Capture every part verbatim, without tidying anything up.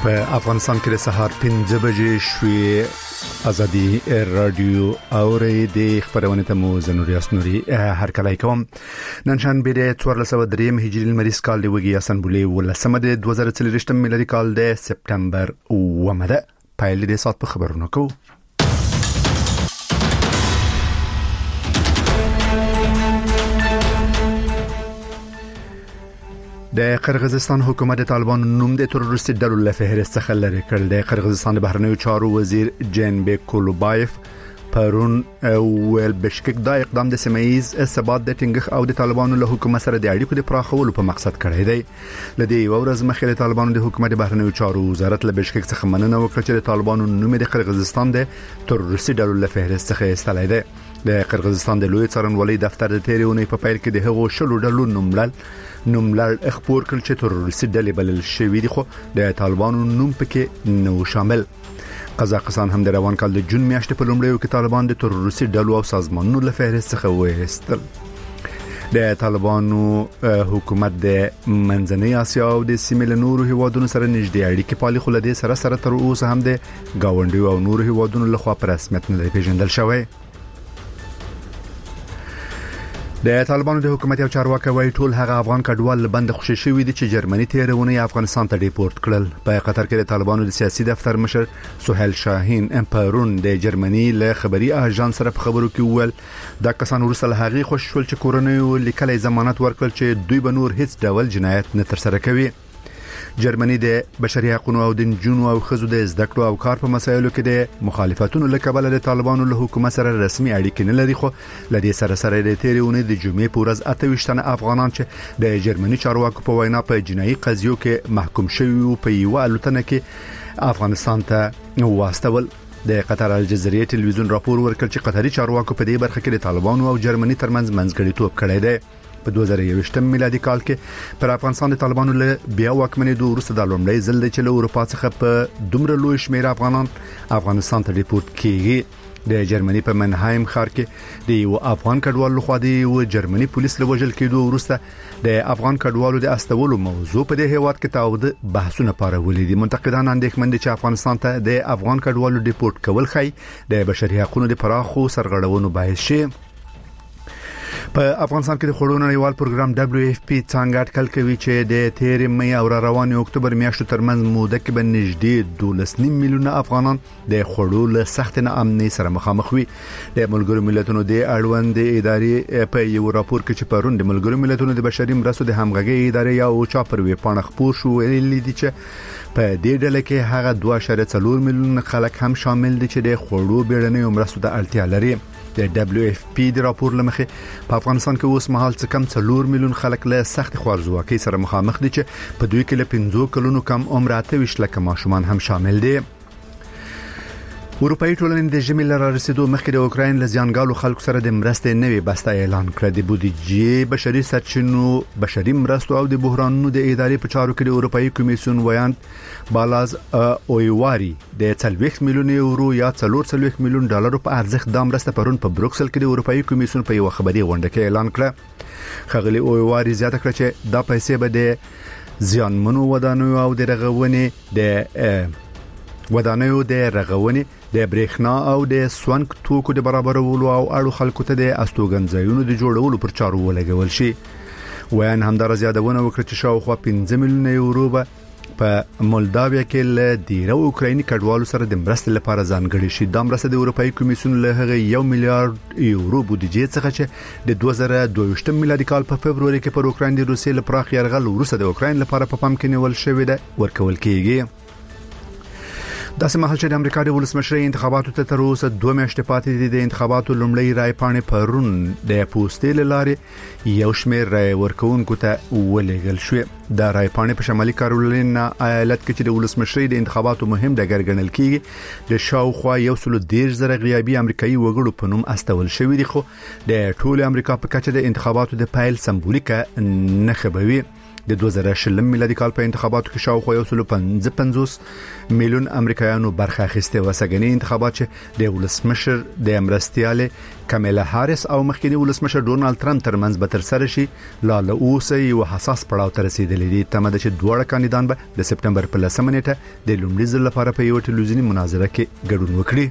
په افغانستان کې د سهار پنځه بجې شوې. ازادي رادیو اوري د خبرونه ته مو زنوریاس نوري هر کله کوم نن شنبه د څوارلس سوه درې هجري المریز کال دی وګي اسنبولي ولسمه د دوه زره څلور میلادي کال د سپتمبر اومه ده. پایل د سات په خبرونه کو. د قرغیزستان حکومت د طالبان نوم د تروریستي ډلو له فهرست څخه لري کړل. د قرغیزستان د بهرنیو چارو وزیر جنبک کولوبایف پرون ول بشکک دا اقدام د سیمایز ثبات د ټینګښ او د طالبانو له حکومت سره د اړیکو د پراخولو په مقصد کړی دی. لدی ورځ مخکې د طالبانو د حکومت د بهرنیو چارو وزارت له بشکک څخه مننه وکړه چې د طالبانو نوم د قرغیزستان د تروریستي ډلو له فهرست څخه ایستلی دی. د قرغیزستان د لوی څارنوالۍ دفتر د تیریونې په پیل کې د هغو شلو ډلو نوملل نوملړ اخبار کړ چې تروریستي ډلې بلل شوې دي، خو د طالبانو نوم پکې نو شامل. قزاقستان هم د روان کال د جون میاشتې په لومړیو کې طالبان د تروریستي ډلو او سازمانونو له فهرست څخه وایستل. د طالبانو حکومت د منځنۍ اسیا او د سیمې له نورو هیوادونو سره نږدې اړیکې پالي، خو له دې سره سره تر اوسه هم د گاونډیو او نورو هیوادونو لخوا په رسمیت نه پیژندل شوی. د طالبانو د حکومت یو چارواکي وایي ټول هغه افغان کډوال بند خوشي شوی دي چې جرمني تیرونه افغانستان ته ډیپورت کړل. په قطر کې د طالبانو د سیاسي دفتر مشر سهیل شاهین امپرون د جرمني له خبري اژانس سره په خبرو کې وویل دا کسان ورسره له هغه خوش شول چې کورنۍ لیکلي ضمانت ورکړل چې دوی به نور هیڅ ډول جنایت نه تر سره کوي. جرمني د بشري حقوقو او د جنونو او خزو د زده کړو او کار په مسایلو کې د مخالفتونو له کبله د طالبانو له حکومت سره رسمي اړیکې نه لري، خو لدې سره سره د تیریونه د جمعې په ورځ اته ویشت تنه افغانان چې د جرمني چارواکو په وینا په جنایي قضیو کې محکوم شوي او په یو الوتنه کې افغانستان ته واستول. د قطر الجزیره ټلویزیون راپور ورکړ چې قطري چارواکو په دې برخه کې د طالبانو او جرمني ترمنځ منځګړیتوب کړی دی. په دوه زره یو میلادي کال کې پر افغانستان د طالبانو له بیا واکمنېدو وروسته د لومړي ځل دی چې له اروپا څخه په دومره لوی شمېر افغانان افغانستان ته ډیپورت کیږي. د جرمني په منهایم ښار کې د یو افغان کډوال لخوا د یو جرمني پولیس له وژل کېدو وروسته د افغان کډوالو د استولو موضوع په دې هیواد کې تاوده بحثونه پارولې دي. منتقدان اندېښمن دي چې افغانستان ته د افغان کډوالو ډیپورت کول خي د بشري حقوقو د پراخو سرغړونو باعث شي. په افغانستان کې د خړو نړیوال پروګرام دبليو اف پی څنګه اټکل کوي چې د تیر مې او روان اکتوبر میاشتو ترمنځ موده کې به نږدې دولس نیم میلیونه افغانان د خړو له سخت ناامنۍ سره مخامخ وي. د ملګرو ملتونو د اړوند ادارې په یو راپور کې چې پرون د ملګرو ملتونو د بشري مرستو د همغږي ادارې یا او چا پر وی پاڼه خپور شو ویلي دي چې په دې ډله کې هغه دوه اعشاریه څلور میلیونه خلک هم شامل دي چې د خړو بیړنۍ مرستو ته اړتیا لري. د دبليو اف پی د راپور لمخې په افغانستان کې اوس مهال څه کم څلور میلیون خلک له سخت خوارځواکۍ سره مخامخ دي چې په دوی کې له پنځو کلونو کم عمر اته ویشت لکه ماشومان هم شامل دي. اروپאי ټولنې د ژمي لپاره رسیدو مخکې د اوکراین له ځانګالو خلکو سره د مرستې نوې بسته اعلان کړه. د بودیجې بشري سرچینو بشري مرستو او د بحرانونو د ادارې په چارو کې د اروپאי کمیسیون ویاند بالاز اویواري د څلوېښت میلیون یورو یا څلور څلوېښت میلیون ډالر په ارزښت د مرسته پرون په بروکسل کې د اروپאי کمیسیون په یو خبري غونډه کې اعلان کړه. خغلی اویواري زیاته کړه چې دا پیسې به د زیانمنو ودانیو او د رغونې د ودانیو د رغونې د برېښنا او د سونګ توکو د برابرولو او اړو خلکو ته د استوګنځایونو د جوړولو پر چارو ولګول شي. ویان همدار زیادونه وکړه چې شاوخوا پنځه میلیونه یورو به په مولداویا کې له ډیرو اوکرایني کډوالو سره د مرستې لپاره ځانګړي شي. د مرستې د اروپאי کمیسیون له هغه یو میلیارډ یورو بودیجې څخه چې د دوه زره دوه میلادي کال په فبرवरी کې پر اوکراین د روسیې له پراخ یرغل وروسته د اوکراین لپاره په پام کې نیول شوی دی ورکول کیږي. داسې مهال چې د امریکا د ولسمشرۍ انتخاباتو ته تر اوسه دوه میاشتې پاتې دي، د انتخاباتو لومړی رای پاڼې پرون د پوسټې له لارې یو شمېر رای ورکوونکو ته ولېږل شوې. د رای پاڼې په شمالي کارولاینا ایالت کې چې د ولسمشرۍ د انتخاباتو مهم ډګر ګڼل کیږي د شاوخوا یو سل دېرش زره غیابي امریکایي وګړو په نوم استول شوی دي، خو د ټول امریکا په کچه د انتخاباتو د پایل سمبولیکه نه خبروي. د دوه زره شلم میلادي کال په انتخاباتو کې شاوخوا یو سل پنځه پنځوس میلیون امریکایانو برخه اخیسته و سګنی انتخابات چې د ولسمشر د امرستیاله کاملا هاریس او مخکنی ولسمشر ډونالد ترامپ ترمنځ به تر سره شي لا له اوسه یو حساس پړاو ته رسیدلی دي تمه ده چې دوه کاندیدان به د سپټمبر په لسمه نیټه د لومړي ځل لپاره په یو ټلویزیونی مناظره کې ګډون وکړي.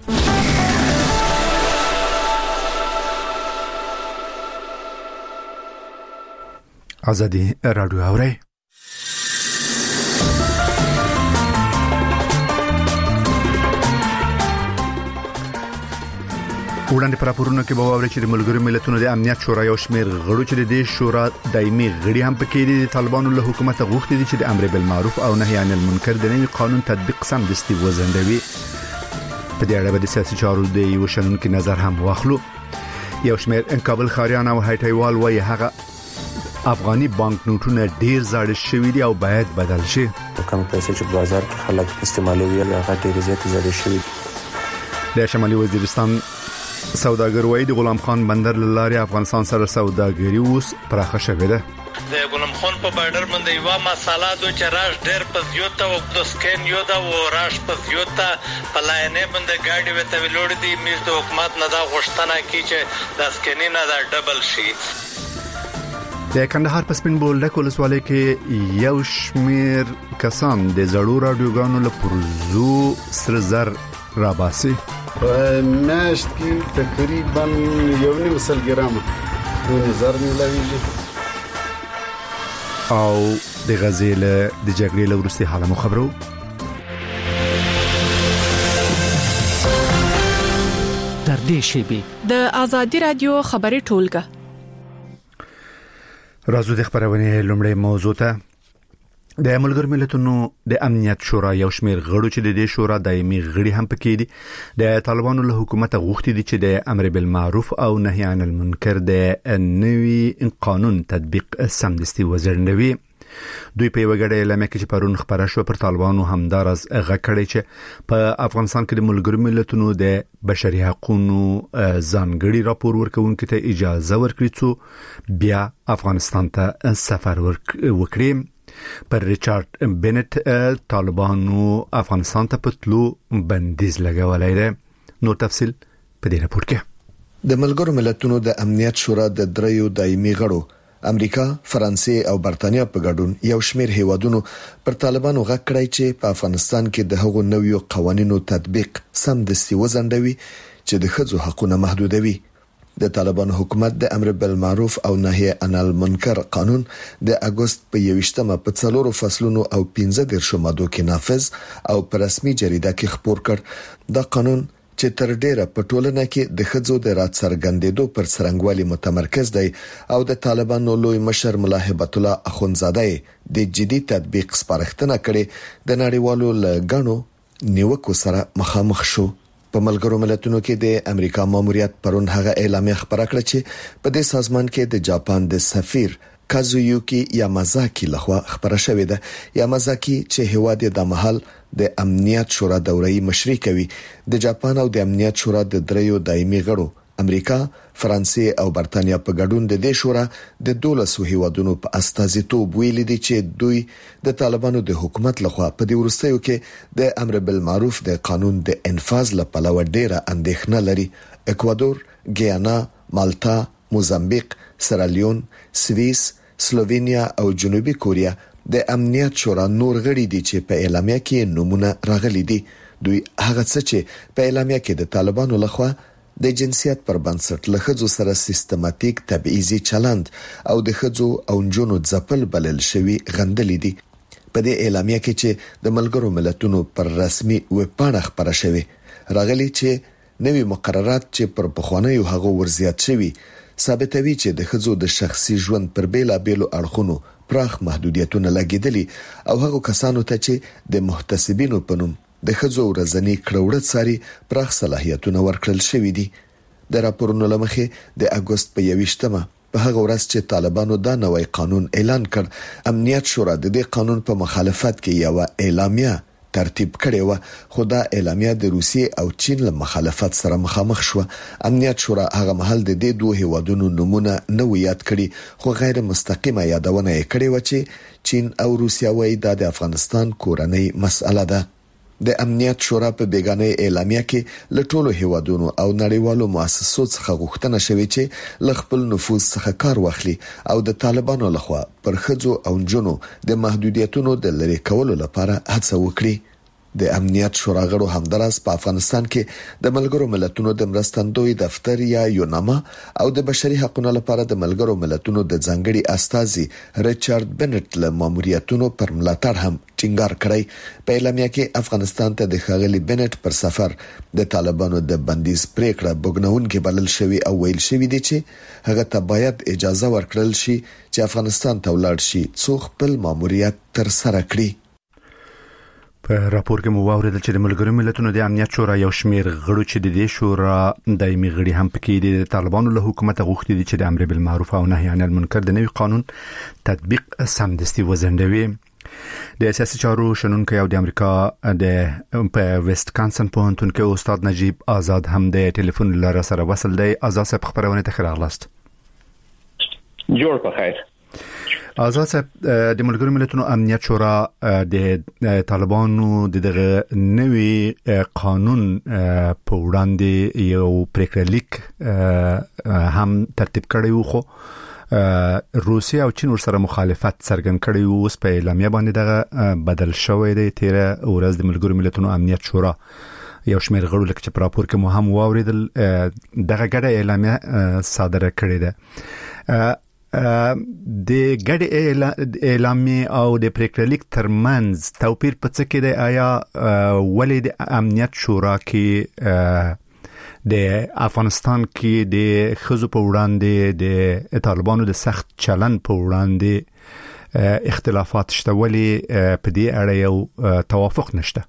ازادي رادیو اوري وړاندې پر راپورونو کې به واوري چې د ملګرو ملتونو د امنیت شورا یو شمېر غړو چې د شورا دایمي غړي هم پکې دي د طالبانو له حکومت غوښتي دي چې د امر بالمعروف او نهي عن المنکر د نوي قانون تطبیق سمدستي وزندوي. په دې اړه د سیاسي چارو د یو شنونکو نظر هم واخلو. یو شمېر ان کابل خاریان او هایټایوال وایي هغه افغاني بانک نوټونه ډیر زاړه شوي دي او باید بدل شي. کوم پیسې چې بازار کې خلک استعمالوي هغه ډیر زیات زاړه شوي دي. د شمالي وزیرستان سوداګر وای د غلام خان بندر لاري افغانستان سره سوداګري اوس پراخه شوې ده. د غلام خان په بارډر باندې یو مساله د چراش ډېر په زیاته او د سکین یو دا و راش په زیاته په لاینه باندې گاډي وته ویلوړ دي میر د حکومت نه دا غوښتنه کی چې د سکین نه دا ډبل شي. د کندهار په سپین بولډک ولسوالۍ کې یو شمیر کسان د زړو رادیوګانو له پرزو سر زر راباسي. میاشت کې تقریبا یو نیم سل ګرام د نظر ملاويږي او د غزل د جګړې له وروستي حاله مو خبرو. تر دې شی د ازادي رادیو خبري ټولګه راځو د خبرونه لومړی موضوع ته. د ملګرو ملتونو د امنیت شورا یو شمېر غړو چې د دې شورا دایمي غړي هم پکې دي د طالبانو له حکومت غوښتي دي چې د امر بالمعروف او نهي عن المنکر د نوي قانون تطبیق سمدستي وزندوي. دوی په وګړه اعلان کې چې پرون خبره شو پر طالبانو همدارز غکړی چې په افغانستان کې د ملګرو ملتونو د بشري حقوقو ځانګړي راپور ورکوونکو ته اجازه ورکړي چې بیا افغانستان ته سفر وکړي. پر ریچارډ بنت طالبانو افغانستان ته پتلو بندیز لګولای دی. نو تفصیل په دې راپور کې. د ملګرو ملتونو د امنیت شورا د دریو دایمي غړو امریکا، فرانسې او برتانیا په ګډون یو شمېر هیوادونو پر طالبانو غږ کړی چې په افغانستان کې د هغو نویو قوانینو تطبیق سمدستي وزندوي چې د ښځو حقوقونه محدودوي. د طالبانو حکومت د امر بالمعروف او نهي عن المنکر قانون د اگست په یوشتمه په څلورو فصلونو او پنځه دیرشو مادو کې نافذ او په رسمي جریده کې خپور کړ. دا قانون چې تر ډیره په ټولنه کې د ښځو د راڅرګندېدو پر څرنګوالي متمرکز دی او د طالبانو لوی مشر ملا هبت الله اخونزاده د جدي تطبیق سپارښتنه کړې د نړیوالو لګانو نیوکو سره مخامخ شو. په ملګرو ملتونو کې د امریکا ماموریت پرون هغه اعلامیه خبره کړه چې په دې سازمان کې د جاپان د سفیر کازویوکی یامازاکی لخوا خبره شوې ده. یامازاکی چې هیواد د محل د امنیت شورا دوري مشري کوي د جاپان او د امنیت شورا د دریو دایمي غړو امریکا، فرانسې او برتانیا په ګډون د دې شورا د دولسو هیوادونو په استازیتوب ویل دي چې دوی د طالبانو د حکومت لخوا په دې ورستیو کې د امر بالمعروف د قانون د انفاذ لپاره ډیره اندېښنه لري. اکوادور، ګیانا، مالټا، موزمبیق، سیرالیون، سویس، سلووینیا او جنوبي کوریا د امنیت شورا نور غړي دي چې په اعلامیه کې نمونه راغلي دي. دوی هغه څه چې په اعلامیه کې د طالبانو لخوا د جنسیت پر بنسټ له ښځو سره سیستماتیک تبعیضي چلند او د ښځو او نجونو ځپل بلل شوی غندلې دي. په دې اعلامیه کې چې د ملګرو ملتونو پر رسمي ویبپاڼه خبره شوې راغلي چې نوي مقررات چې پر پخوانیو هغو ورزیات شوي ثابتوي چې د ښځو د شخصي ژوند پر بیلا بیلو اړخونو پراخ محدودیتونه لګیدلي او هغو کسانو ته چې د محتسبینو په نوم د ښځو ورځنی کړوړه ساري پراخ صلاحیتونه ورکړل شوې دي. د راپورونو لمخې د اگست په یوشتمه په هغه ورځ چې طالبانو دا نوې قانون اعلان کړ امنیت شورا د دې قانون په مخالفت کې یو اعلامیه ترتیب کړي و خو دا اعلامیه د روسیې او چین له مخالفت سره مخامخ شو. امنیت شورا هغه محل د دې دوه هیوادونو نمونه نو یاد کړي خو غیر مستقیمه یادونه یې کړې و چې چین او روسیا وایي د افغانستان کورنۍ مسأله ده. د امنیت شورا په بیگانه اعلامیه کې له ټولو هیوادونو او نړیوالو مؤسسو څخه غوښتنه شوې چې ل خپل نفوذ څخه کار واخلي او د طالبانو لخوا پر خځو او جنونو د محدودیتونو د لری کولو لپاره هڅه وکړي. د امنیت شورا غړو همدارس په افغانستان کې د ملګرو ملتونو د مرستندوی دفتر یا یوناما او د بشري حقوقو لپاره د ملګرو ملتونو د ځانګړي استازي ریچارډ بنټ له ماموریتونو پر ملاتړ هم ټینګار کړی. په اعلامیه کې افغانستان ته د خاغلی بنټ پر سفر د طالبانو د بندیز پریکړه بګنون کې بلل شوی او ویل شوی دی چې هغه ته باید اجازه ورکړل شي چې افغانستان ته ولاړ شي څو خپل ماموریت تر سره کړي. په راپور کې مو واوریدل چې د ملګرو ملتونو د امنیت شورا یو شمېر غړو چې د دې شورا دایمي غړي هم پکې دي د طالبانو له حکومت غوښتي دي چې د امر بالمعروف او نهي عن المنکر د نوي قانون تطبیق سمدستي وزندوي. د سیاسي چارو شنونکو او د امریکا د په ویسټکانسن پوهنتون کې استاد نجیب آزاد هم د ټلیفون لاره سره وصل دی. آزاد صاحب خبرونه ته خراغلاست. جوړ په خیر. آزاد صاحب د ملګرو ملتونو امنیت شورا د طالبانو دغه نوي قانون په وړاندې یو پریکړه لیک هم ترتیب کړی و خو روسیا او چین ورسره مخالفت څرګند کړی و. اوس په اعلامیه باندې دغه بدل شوی دی. تیر ورځ د ملګرو ملتونو امنیت شورا یو شمېر غړو لکه چې په راپور کې مو هم واوریدل دغه ګډه اعلامیه صادره کړې ده. د ګډ اعلامیه او د پریکړه لیک ترمنځ توپیر په څه کې دی؟ آیا ولې د امنیت شورا کې د افغانستان کې د خزو په وړاندې د طالبانو د سخت چلن په وړاندې اختلافات شته، ولې په دې اړه یو توافق نشته؟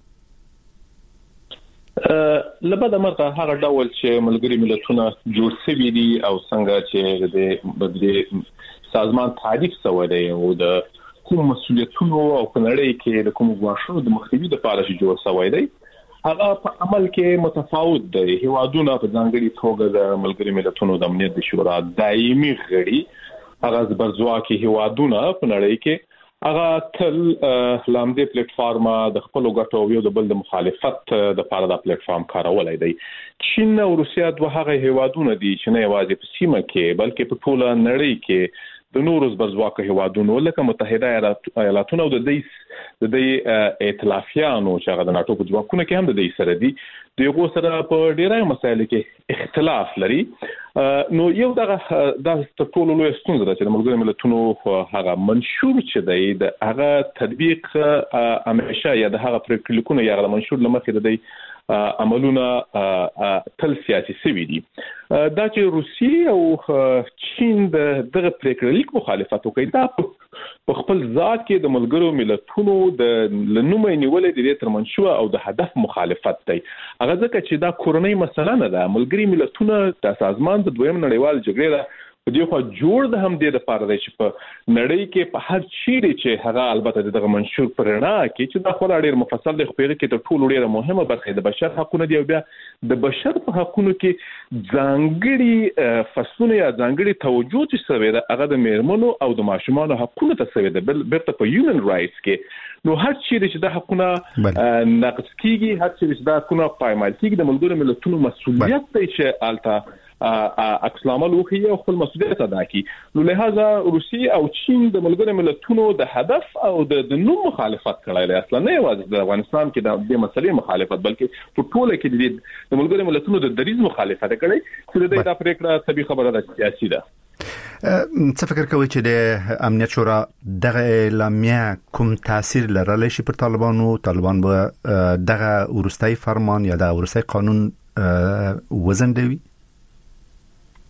لبدا مرغه هغه ډول چې ملګری ملتونه جوړ شوي دي او څنګه چې د بدلي سازمان تعریف شوی دی او د کوم مسولیتونو او کنړې کې د کوم غواړو د مخنیوي لپاره چې جوړ شوی دی هغه په عمل کې متفاوت دی. هیوادونه په ځانګړي توګه د ملګری ملتونو د امنیت شورا دایمي غړي هغه زبرځواکي هیوادونه په نړۍ کې هغه تل لامدې پلیټ فارم د خپل ګټو یو د بل د مخالفت د لپاره د پلیټ فارم کارولای دی. چین او روسیا دوه هغه هیوادونه دي چې نه یوازې په سیمه کې بلکې په ټوله نړۍ کې د نورو زبرځواکو هیوادونو لکه متحده ایالاتونو او د دې د دې ائتلافیانو چې هغه د ناتو په ځواکونو کې هم د دې سره دي دغه سره په ډیرای مسایلو کې اختلاف لري. نو یو دغه د ټولو لوی ستونزه ده چې د ملګرو ملتونو هغه منشور چې دی د هغه تطبیق همیشه یا د هغه پریکړه لیکونه یا د منشور لمخې د دې عملونه تل سیاسي سوي دي. دا چې روسیه او چین د دغه پریکړه لیک مخالفت کوي دا په خپل ذات کې د ملګرو ملتونو د لنومې نیولې د دې ترمنشو او د هدف مخالفت دی. هغه ځکه چې دا کورنۍ مسله نه ده. ملګری ملتونه د سازمان د دویم نړیوال جګړې ده په دې خو جوړ د هم د لپاره دی چې په نړۍ کې په هر چیرې چې هغه البته دغه منشور پرنا کې چې دا خو ډېر مفصل دی خو په کې ته ټول ډېر مهمه برخه د بشر حقوقو دی او بیا د بشر په حقوقو کې ځانګړي فصلونه یا ځانګړي توجه چې سوي ده هغه د میرمنو او د ماشومانو حقوقو ته سوي ده بل بیرته په هیومن رائټس کې نو هر چیرې چې د حقوقو نقض کیږي هر چیرې چې د حقوقو پایمال کیږي د ملګرو ملتونو مسؤلیت دی چې الته عکس العمل وکړي او خپل مسؤلیت ادا کړي. نو لہذا روسیه او چین د ملګرو ملتونو د هدف او د نوم مخالفت کړای دی. اصلا نه یوازې د افغانستان کې د دې مسلې مخالفت بلکې په ټوله کې د ملګرو ملتونو د دریز مخالفت کړي چې د دې پریکړه طبي خبره ده سیاسي ده. څه فکر کوي چې د امنیت شورا دغه اعلامیه کوم تاثیر لرلی شي پر طالبانو؟ طالبان به دغه ورستای فرمان یا د ورستای قانون وزندوي؟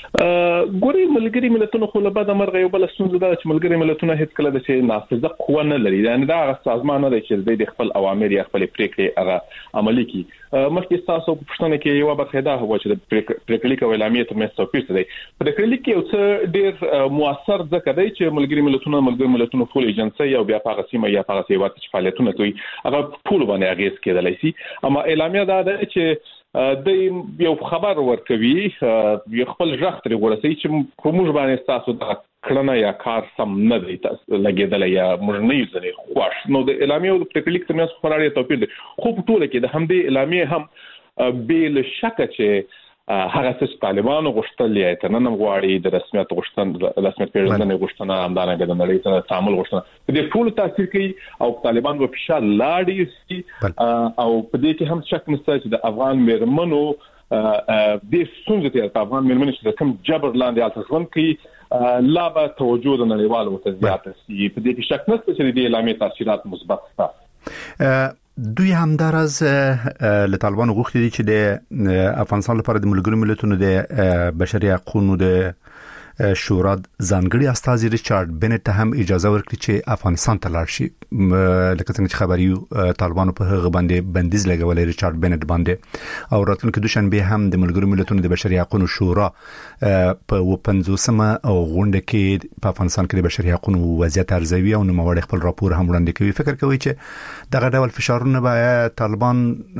ګوري ملګری ملتونو خو له بعد مرغه یو بل ستونزه ده چې ملګری ملتونه هیڅ کله د شي نافذه قوه نه لري یعنی دا سازمان نه دی چې د خپل اوامر یا خپل پریکړې هغه عملي کړي. مخکې تاسو په پښتنه کې یو برخه ده هو چې د پریکړې کول اعلامیه تر مېستو پیښ دی. پریکړې کې یو څه ډیر موثر ځکه دی چې ملګری ملتونه ملګری ملتونه ټول ایجنسي او بیا په سیمه یا په سیوات چې فعالیتونه کوي هغه ټول باندې اغیز کېدلای شي. اما اعلامیه دا ده چې د یو خبر ورکوي یو خپل ځخ تر ورسي چې کومج باندې تاسو د کړنه یا کار سم نه دی لګیدل یا موږ نه یو ځنه خوښ نو د اعلامیه او پریکړې ترمنځ خورالي توپیر دی. خو په ټوله کې د همدې اعلامیه هم بیل شک چې هغه څه طالبانو غوښتل یا تنن غواړي د رسمیت غوښتنه رسمیت پیژندنې غوښتنه همدانه د نړۍ سره تعامل غوښتنه د ټول تاثیر کوي او طالبان په فشار لاړي او په دې کې هم شک نشته چې د افغان مېرمنو د ستونزې ته افغان مېرمنې چې کوم جبر لاندې التزام کوي لا به توجه د نړیوالو ته زیاته شي. په دې کې شک نشته چې د اعلامیې تاثیرات مثبت دي. دوی همدارز له طالبانو غوښتي دي چې د افغانستان لپاره د ملګرو ملتونو د بشري حقوقو د شورا ځانګړي استازي ریچارډ بنټ ته هم اجازه ورکړي چې افغانستان ته لاړ شي. لکه څنګه چې خبري طالبانو په هغه باندې بندیز لګولې ریچارډ بنټ باندې او راتلونکي دوشنبه هم د ملګرو ملتونو د بشري حقوقو شورا په پنځوسمه او غونډه کې په افغانستان کې د بشري حقوقو وضعیت ارزوي او نوموړي خپل راپور هم وړاندې کوي. فکر کوي چې دغه ډول فشارونه به طالبان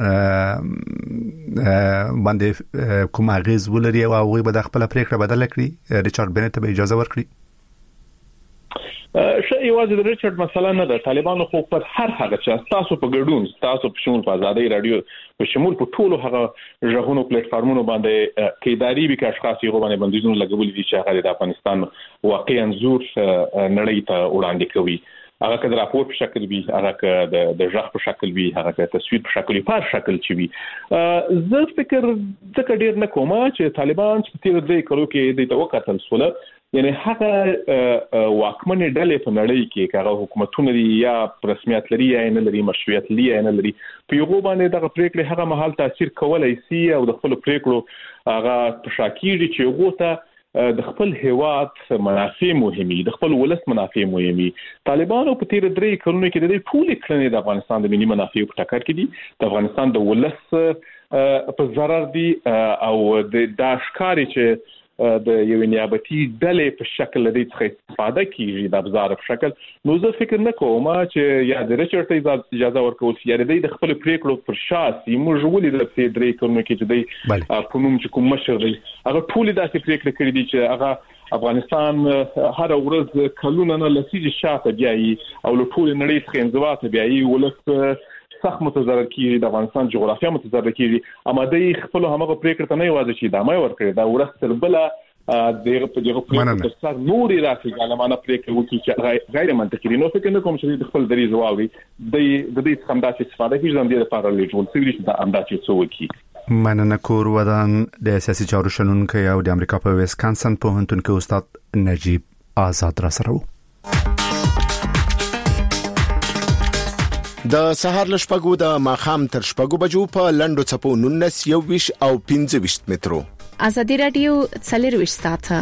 باندې کوم اغیز ولري او هغه به د خپل پریکړه بدل کړي ریچارډ بنټ ته اجازه ورکړي. شي یوازې د ریچارډ مسله نه ده. طالبانو خو پر هر هغه چې تاسو په ګډون تاسو په شمول په ازادي رادیو په شمول په ټولو هغه ژغونو پلیټ فارمونو باندې کېداري به کاشخاص یو باندې بندیزونه لګولې دي چې هغه د افغانستان واقعي انزور نړۍ ته وړاندې کوي. هغه کله راپور په شکل وي هغه د د ژغ په شکل وي هغه تصویر په شکل په هر شکل چي وي. زه فکر ځکه ډیر نه کوم چې طالبان چې تیر دې کلو کې د توقعتل سوله یعنی هغه واکمنې ډلې په نړۍ کې هغه حکومتونه یا رسمیت لري یا نه لري مشروعیت لري یا نه لري په یو باندې د پریکړې هغه محل تاثیر کولای شي او د خپل پریکړو هغه په شاکیږي چې هغه ته د خپل هیواد منافع مهمي د خپل ولس منافع مهمي. طالبانو په تیر درې کلونو کې د دې ټول کړنې د افغانستان د ملي منافع په ټکر کې دي د افغانستان د ولس په ضرر دي او د داشکاري چې د یو نیابتي ډلې په شکل لري څخه استفاده کیږي د ابزار په شکل. نو زه فکر نه کوم چې یا د ریچارډ ته اجازه ورکول شي یا د خپل پریکړو پر شاسي موږ ولې د دې درې کلونو کې چې د قانون چې کوم مشر دی هغه ټول داسې پریکړه کړې دي چې هغه افغانستان هر ورځ کلونه نه لسیږي شاته بیاي او له ټول نړۍ څخه انزوا بیاي ولس سخت متضرر کیږي د افغانستان جغرافیه متضرر کیږي. اما د خپل همغه پریکړه ته نه یوازې چې دمه ورکړي دا ورستر بل دغه په دغه پریکړه سره نوري راځي ګالمانه پریکړه وکړي چې غیر منطقي دي. نو فکر نه کوم چې د خپل درې جوابي د د دې څخه د استفاده کیږي د دې لپاره لجول سوي چې دا اندازې څه وکړي. مننه کور ودان د سیاسي چارو شنونکو او د امریکا په ویسکانسن پوهنتون کې استاد نجیب آزاد را سره د سهار لشپګو د ماخام تر شپګو بجو په لندو چپو نونس یو ویش او پنځه ویش مترو. ازادي رادیو څلور ویش ساعته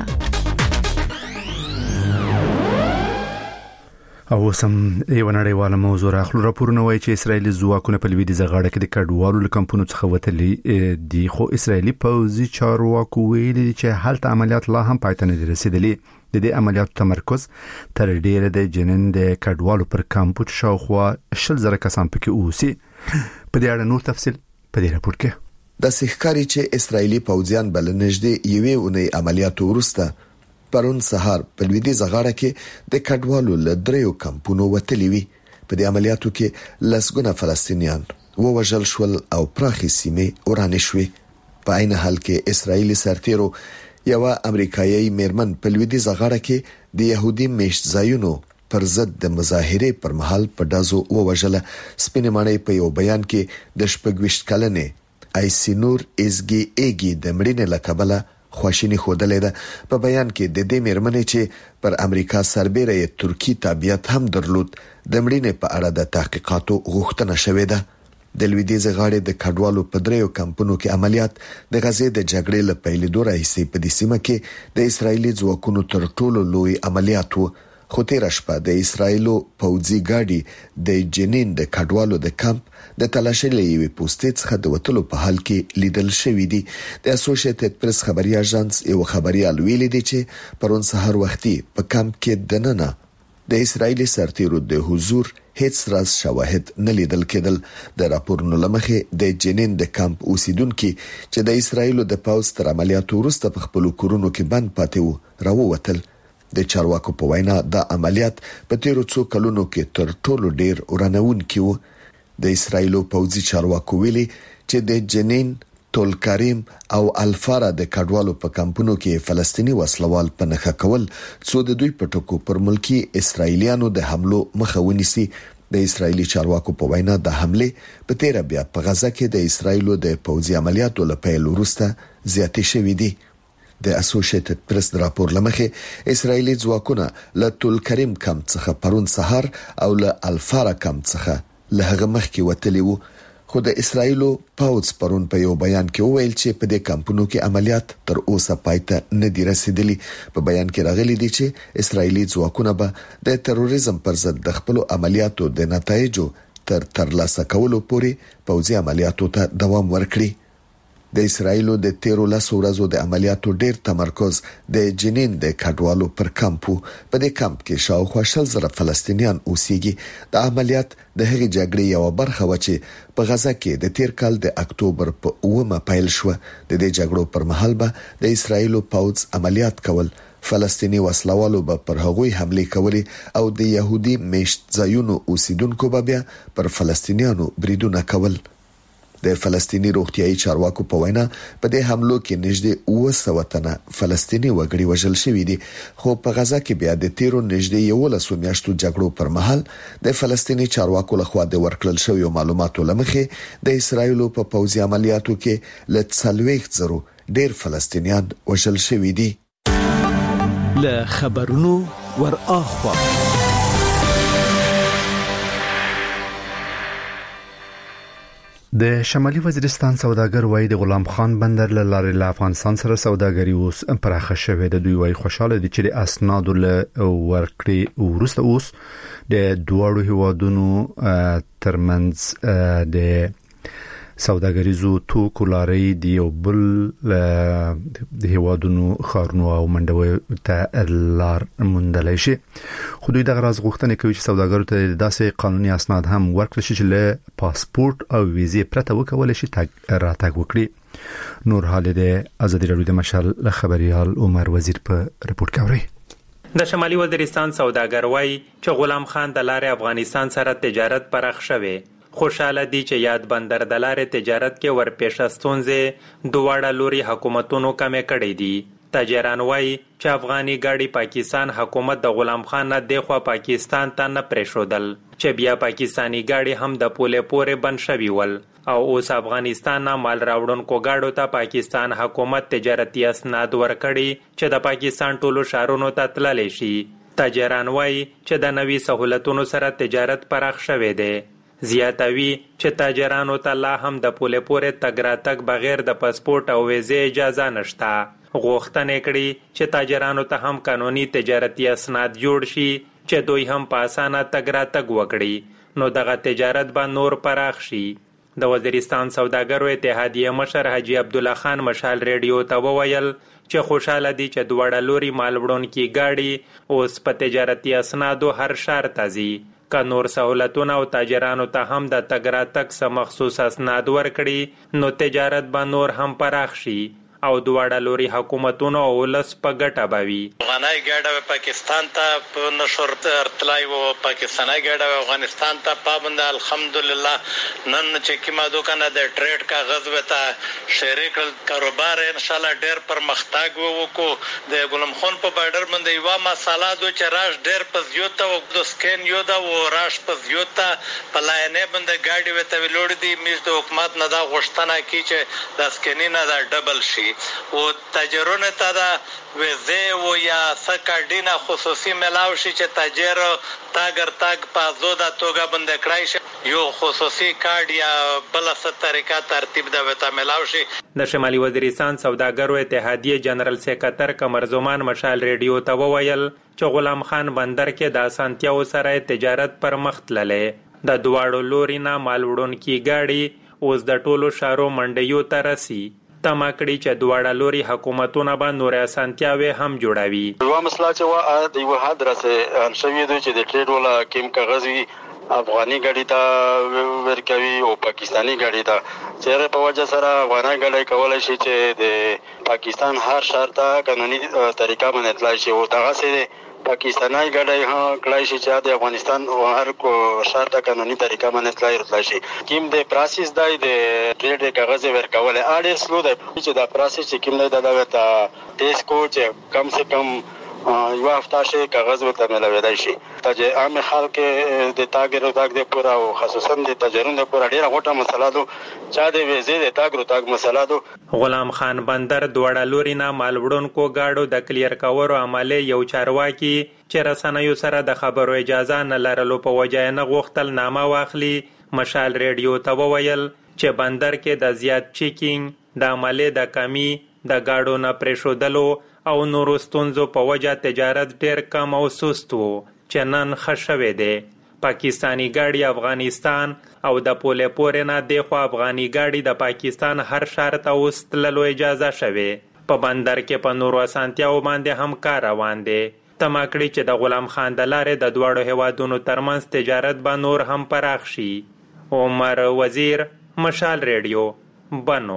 او سم یو نړیواله موضوع راخلو. راپورونه وايي چې اسرایلی ځواکونه په لویدیځ غاړه کې د کډوالو لکمپونو څخه وتلي دي خو اسرایلی پوځي چارواکو ویلي چې حالت عملیات لا هم پای ته نه رسیدلي. د دې عملیاتو تمرکز تر ډیره د جنین د کډوالو پر کمپوټ شاوخوا شل زره کسان پکې اوسي. په دې اړه نور تفصیل په دې راپور کې د سحکاري چې اسرایلی پوځیان بل نږدې یوې اونۍ عملیاتو ورسته پرون سهار په لویدیځ غاړه کې د کډوالو له دریو کمپونو وتلی وي. په دې عملیاتو کې لسګونه فلسطینیان ووژل شول او پراخي سیمې ورانې شوې. په عین حال کې اسرایلی سرتیرو یو امریکایي میرمن په لویدیځ غاړه کې د يهودي میشت ځایونو پر ضد د مظاهره پر مهال په دازو ووژله. سپینمانې په یو بیان کې د شپږويشت کلنې ایسینور ازګي ایګي د مړینې لقبله خواشینی خوده په بیان کې د دې میرمنې چې پر امریکا سربېره ترکی تابعیت هم درلود د مړینې په اړه د تحقیقاتو غوښتنه شوې ده. د لویدیځ غاړې د کډوالو په دریو کمپونو کې عملیات د غزې د جګړې له پیلېدو راهیسې په دې سیمه کې د اسرایلی ځواکونو تر ټولو لوی عملیات وو. خو تیر شپه د اسرایلو پوځي ګاډي د جنین د کډوالو د کمپ د تلاشۍ لوي پوسټ څخه د وټلو په حال کې لیدل شوې دي. د اسوسییټډ پریس خبري اژانس یو خبريال ویلي دی چې پرون سحر وختي په کمپ کې دننه د اسرایلی سرتیرو د حضور هیڅ راز شواهد نه لیدل کېدل. د راپورونو لمخې د جنین د کمپ اوسیدونکو چې د اسرایلو د پاوځ تر عملیاتو وروسته په خپل کورونو کې بند پاتې وو راووتل. د چارواکو په وینا د عملیات په تیرو څو کلونو کې تر ټولو ډیر ورانونکي وو. د اسرایلو پوځي چارواکو ویلي چې د جنین، تول کریم او الفارا د کډوالو په کمپونو کې فلسطینی وسلوال په نخښه کول څو د دوی په ټکو پر ملکی اسرایلیانو د حملو مخه ونیسي. د اسرایلی چارواکو په وینا د حمله په تیر بیا په غزا کې د اسرایلو د پوځي عملیاتو لپاره وروسته زیاتې شوې دي. د اسوسییټډ پریس راپور لمخې اسرایلی ځواکونه له تول کریم کمپ څخه پرون سحر او له الفارا کمپ څخه له هغه مخکې وتلی وو. خو د اسرایلو پاوځ پرون په یو بیان کې وویل چې په دې کمپونو کې عملیات تر اوسه پایته نه دي رسیدلي. په بیان کې راغلي دي چې اسرایلی ځواکونه به د تروریزم پر ضد د خپل عملیاتو د نتایجو تر ترلاسه کولو پورې پوځي عملیاتو ته دوام ورکړي. د اسرایلو د تیرو لسو ورځو د عملیاتو ډیر تمرکز د جنین د کډوالو پر کمپو. په دې کمپ کې شاوخوا شل زره فلسطینیان اوسېږي. د عملیات د هغې جګړې یو برخه و چې په غزا کې د تیر کال د اکتوبر په اومه پیل شو. د دې جګړو پر مهال به د اسرایلو پوځ عملیات کول. فلسطینی وسلوالو به پر هغوی حمله کولې او د يهودي میشت ځایونو اوسیدونکو به بیا پر فلسطینیانو بریدونه کول. د فلسطینی روغتيایي چارواکو په وینا په دې حملو کې نږدې اوه سوه تنه فلسطینی وګړي وژل شوي دي. خو په غزا کې بیا د تیرو نږدې یولسو میاشتو جګړو پر مهال د فلسطینی چارواکو لخوا د ورکړل شویو معلوماتو لمخې د اسرایلو په پوځي عملیاتو کې له څلوېښت زرو ډیر فلسطینیان وژل شوي دي. له خبرونو ور اخوا د شمالي وزیرستان سوداګر وای د غلام خان بندر له لارې له افغانستان سره سوداګري اوس پراخه شوې ده. دوی وای خوشاله دي چې د اسناد له ورکړې ورسته اوس د دوړو هوادونو ترمنځ د سوداګریزو توکو لارې دی او بل د هوادونو خارنو او منډوي ته لار مندلای شي. خو دوی د غراز غوښتنې کوي چې سوداګرو ته داسې قانوني اسناد هم ورکړي چې له پاسپورت او ویزې پرته وکول شي تګ راتګ وکړي. نور حال د ازادي راډیو د مشال خبريال عمر وزیر په رپورت کوي. د شمالي وزیرستان سوداګر وای چې غلام خان د لارې افغانستان سره تجارت پرخ شوه. خوشاله دي چې یاد بندر د لارې تجارت کې ورپېښه ستونزې دواړه لوري حکومتونو کمې کړې دي. تاجران وایي چې افغاني ګاډي پاکستان حکومت د غلام خان نه دغه پاکستان ته نه پرېښودل چې بیا پاکستانی ګاډي هم د پولې پورې بند شوي ول او اوس افغانستان نه مال راوړونکو ګاډو ته پاکستان حکومت تجارتي اسناد ورکړي چې د پاکستان ټولو شهرونو ته تللی شي. تاجران وایي چې د نوي سہولتونو سره تجارت پراخ شوی دی. زیاتوي چې تاجرانو ته لا هم د پولې پورې تګ راتګ بغیر د پاسپورت او ویزې اجازه نشته. غوښتنه کړي چې تاجرانو ته هم قانوني تجارتي اسناد جوړ شي چې دوی هم په اسانه تګ راتګ وکړي نو دغه تجارت به نور پراخ شي. د وزیرستان سوداګرو اتحادیه مشر حاجی عبدالله خان مشال ریډیو ته وویل چې خوشاله دي چې دواړه لوري مال وړونکي ګاډي اوس په تجارتي اسنادو هر شهر ته ځي. که نور سہولتونه او تاجرانو ته هم د تګ راتګ څخه مخصوص اسناد ورکړي نو تجارت به نور هم پراخ شي او دواړه لوري حکومتونو او ولس په ګټه باوي. افغاني ګاډه پاکستان ته په نشور ارتلای وو پاکستاني ګاډه افغانستان ته پابند الحمدلله نن چې کیما دوکانه د ټریډ کاغذ وته شریک کاروبار ان شاء الله ډېر پرمختګ وکړو. د غلام خان په بارډر باندې یو مساله دو چې راش ډېر پزیوته او د سکین یو دا و راش پزیوته په لاینه باندې ګاډي وته ویلوړ دي میز د حکومت نه دا غوښتنه کی چې د سکینینه دا ډبل شي او تاجرونه ته دا وزه او یا سکاډینا خصوصي ملاو شي چې تاجر تاګر تاګ په زوده توګه بند کړای شي یو خصوصي کارت یا بل څه طریقه ترتیب دا وته ملاو شي. د شمالي وزیرستان سوداګرو اتحادیه جنرال سیکریټر قمرزمان مشال ریډیو ته وویل چې غلام خان بندر کې د اسانتیاو سره تجارت پر مخ تللې. د دواړو لوري نه مال وړونکي ګاډي اوس د ټولو شهرو منډیو ته رسي. تمه کړي چې دواړه لوري حکومتونه به نور اسانتیاوي هم جوړوي. یو مسله چې وا د یو حد راسه شوی دی چې د ټریډ ولا کیم کاغذي افغاني ګاډي ته ورکوي او پاکستانی ګاډي ته چیرې په وجه سره افغاني ګاډي کولای شي چې د پاکستان هر شهر ته قانوني طریقه باندې تلای شي او دغه سره پاکستانی ګاډي ها کلای شي چې د افغانستان هر کو شهر ته قانوني طریقه باندې تلای راتلای شي. کیم د پروسس دای د ټریډ کاغذ ورکول اړ سلو د چې د پروسس چې کیم نه دا د ټیسټ کو چې کم سے کم یو هفته شي کاغذ ورته ملوي شي. چې عام خلک د تاګرو تاګ د پورا او خصوصا د تجارت د پورا ډیره غوټه مسله ده چې د ویزې د تاګرو تاګ مسله ده. غلام خان بندر دواړه لوري نه مال وړونکو گاډو د کلیر کولو عمله یو چارواکي چې رسنیو سره د خبرو اجازه نه لرلو په وجه نه غوښتل نامه واخلي. مشال ریډیو ته وویل چې بندر کې د زیات چیکینګ د عمله د کمی د گاډو نه پریښودلو او نورو ستونزو په وجه تجارت ډیر کم او سست و چې نن ښه شوی دی. پاکستانی ګاډي افغانستان او د پولې پورې نه دخوا افغاني ګاډي د پاکستان هر ښار ته اوس تللو اجازه شوی. په بندر کې په نورو اسانتیاو باندې هم کار روان دی. تمه کړي چې د غلام خان د لارې د دواړو هیوادونو ترمنځ تجارت به نور هم پراخ شي. عمر وزیر، مشال ریډیو، بنو.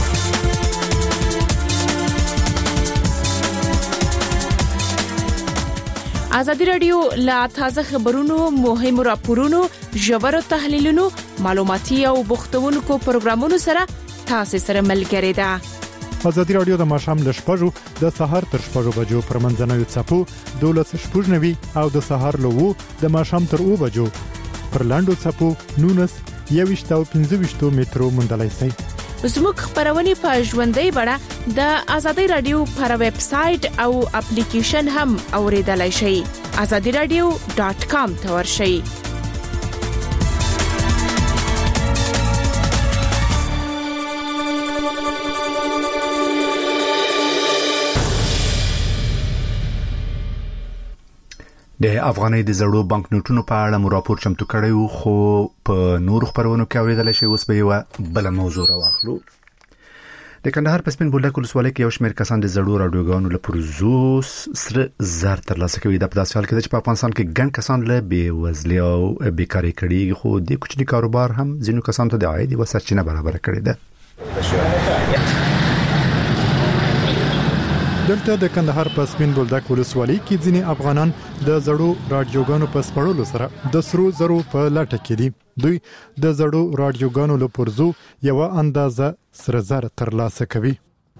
ازادي رادیو لا تازه خبرونو، مهمو راپورونو، ژورو تحلیلونو، معلوماتي او بوختونکو پروګرامونو سره تاسو سره ملګری ده. ازادي رادیو د ماشام له شپږو د سهار تر شپږو بجو پر منځنوي څپو دولس شپږ نوي او د سهار له وو د ماشام تر اوو بجو پر لاندو څپو نونس یويشت او پنځه ویشت مترو مندلای شي. زموږ خبرونه په ژوندۍ بڼه د ازادي رادیو پر ویب سټ او اپلیکیشن هم اوریدلای شئ. azadi radio dot com ته ورشئ. د افغاني د زړو بانک نوټونو په اړه مو راپور چمتو کړی وو، خو په نور خبرونو کې اوریدل شي. اوس به یو بل موضوع راوخلو. د کندهار په سپین بولدک ولسوالۍ کې یو شمېر کسان د زړو راډیوګانو له پروژو سره زر ترلاسه کوي. د پداسې حال کې چې په افغانستان کې ګڼ کسان له بېوزلۍ او بیکارۍ کړي، خو د کوچني کاروبار هم ځینو کسانو ته د عاید یوه سرچینه برابر کړې ده. دلته د کندهار په سپین بولدک ولسوالۍ کې ځینې افغانان د زړو راډیوګانو په سپړلو سره د سرو زرو په لټه کې دي. دوی د زړو راډیوګانو له پرزو یو اندازه سره زر ترلاسه کوي.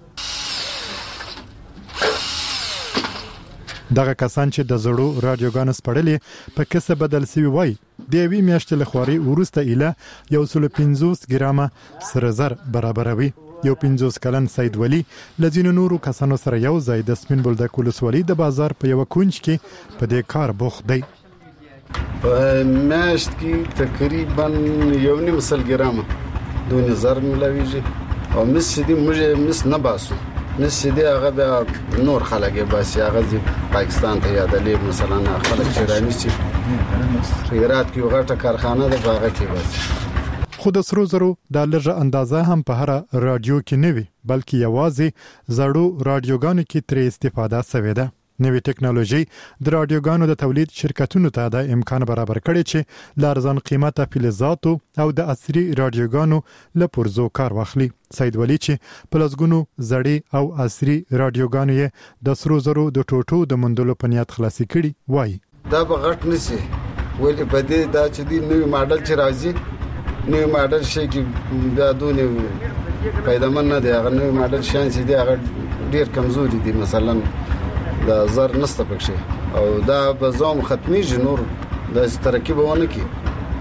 دغه کسان چې د زړو راډیوګانو سپړلې په کسه بدل سوي وای د یوې میاشتې لخواري ورسته اله یو سل پنځوس ګرامه سره زر برابروي. یو پنځوس کلن سید ولی لزینو نورو کسانو سره یو ځای د سپین بولدک ولسوالۍ د بازار په یو کونج کې په دې کار بوخت دی. په میاشت کې تقریبا یو نیم سل ګرامه دون زر ملاویږي او مس دې موږ مس نه باسو. مس دې هغه به نور خلک باسي، هغه دې پاکستان ته یادلې مثلا خلک چې رانیسي خیرات کې وغټه کارخانه ده هغه کې باسي. خو د سرو زرو د لږه اندازه هم په هر رادیو کې نه وي، بلکې یوازې زړو رادیوګانو کې ترې استفاده شوې ده. نوې ټکنالوژي د رادیوګانو د تولید شرکتونو ته د امکان برابر کړي چې د ارزان قیمته فلزاتو او د عصري رادیوګانو له پرزو کار واخلي. سید ولی چې په لسګونو زړې او عصري رادیوګانو یې د سرو زرو د ټوټو د مندلو په نیت خلاصي کړي وایي. دا به غټ نسی ولې په دې دا چې دی نوې ماډل چې راځي نوې ماډل شي کې دا دونه پیدامن نه دی. هغه نوې ماډل شان چې دی هغه ډیر کمزوري دي، مثلا دا زر نسته پکې او دا به زوم ختمي جنور د ترکیب ونه کی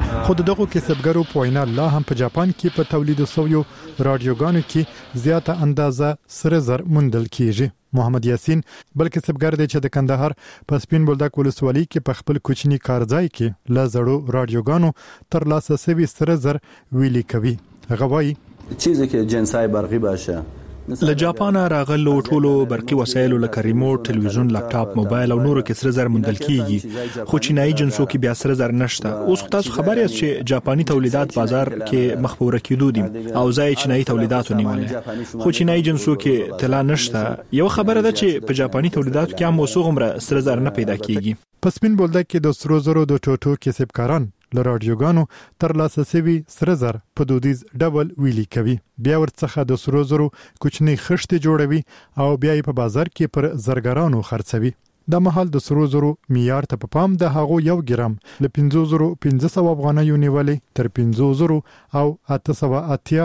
خو دغه کسبګرو په وینا لا هم په جاپان کې په تولید سویو رادیوګانو کې زیاته اندازه سره زر مندل کیږي. محمد یاسین بل کسبګر دی چې د کندهار په سپین بولدک ولسوالۍ کې په خپل کوچني کارځای کې لا زړو رادیوګانو تر لاسه سوي سره زر ویلي کوي. هغه وایي چیزی که جنسای برقی باشه له جاپان راغلو ټولو برقي وسایلو لکه ریموټ، تلویزیون، لپټاپ، موبایل او نورو کې سره زر موندل کیږي، خو چینایي جنسو کې بیا سره زر نشته. اوس تاسو خبر یاست چې جاپاني تولیدات بازار کې مخ په ورکېدو دي او ځای چینایي تولیداتو نیولې، خو چینایي جنسو کې طلا نشته. یو خبره ده چې په جاپاني تولیداتو کې هم اوسو غمره سره زر نه پیدا کیږي. په سپین بولدک کې د سرو زرو د ټوټو کسبکاران له رادیوګانو تر لاسه سوي سره زر په دودیز ډبل ویلي کوي، بیا ورڅخه د سرو زرو کوچنی خښتې جوړوي او بیا یې په بازار کې پر زرګرانو خرڅوي. د مهال د سرو زرو معیار ته په پام د هغو یو ګرام له پنځه زره پنځه سوه افغانیو نیولې تر پنځه زره او اته سوه اتیا